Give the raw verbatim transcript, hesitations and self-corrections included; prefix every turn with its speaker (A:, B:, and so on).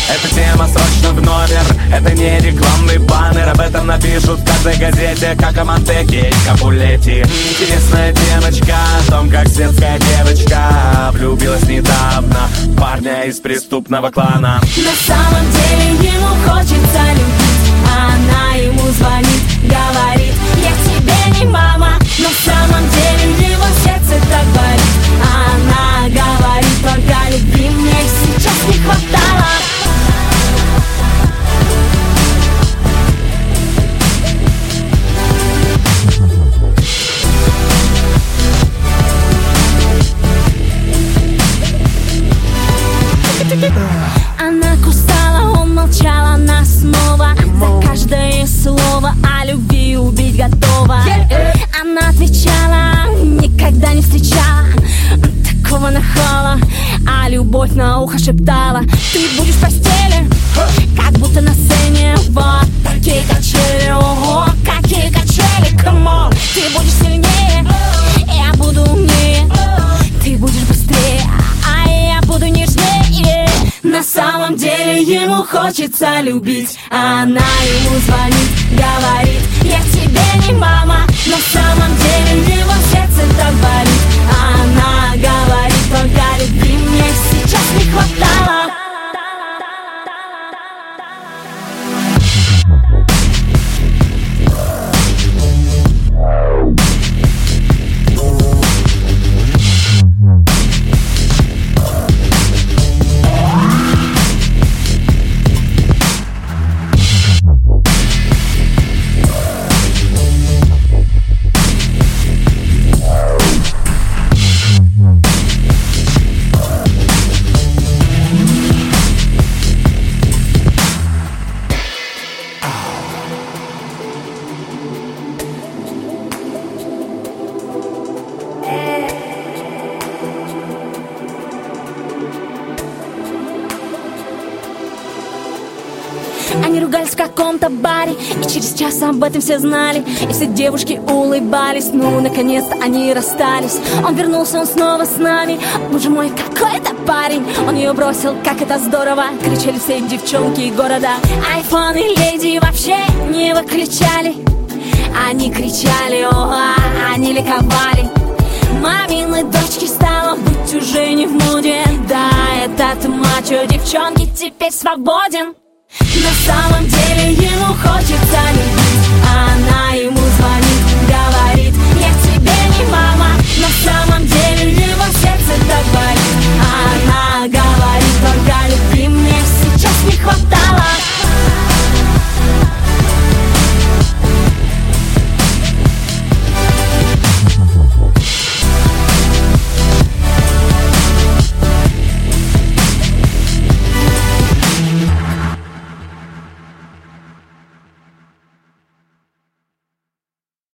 A: Эта тема срочно в номер, это не рекламный баннер. Об этом напишут в каждой газете, как о Монтеке и Капулетти. Интересная темочка о том, как светская девочка влюбилась недавно в парня из преступного клана.
B: На самом деле ему хочется любить, а она ему звонит, говорит: я тебе не мама. Но в самом деле его сердце так болит, а она говорит: только любви мне сейчас не хватало. Она кусала, он молчал, она снова за каждое слово о любви убить готова. Она отвечала: никогда не встречала такого нахала, а любовь на ухо шептала: ты будешь в постели, как будто на сцене. Вот такие качели, ого, какие качели, камон. Ты будешь сильнее, я буду умнее. Ты будешь быстрее, а я буду нежнее. На самом деле ему хочется любить, а она ему звонит, говорит: я тебе не мама. На самом деле его сердце так болит, а она говорит: только любви мне сейчас не хватало. Они ругались в каком-то баре, и через час об этом все знали. И все девушки улыбались, ну, наконец-то они расстались. Он вернулся, он снова с нами. Боже мой, какой это парень! Он ее бросил, как это здорово! Кричали все девчонки города. Айфон и леди вообще не выключали. Они кричали, ого, они ликовали. Мамины дочки стало быть уже не в моде. Да, этот мачо девчонки теперь свободен. На самом деле ему хочется любить, а она ему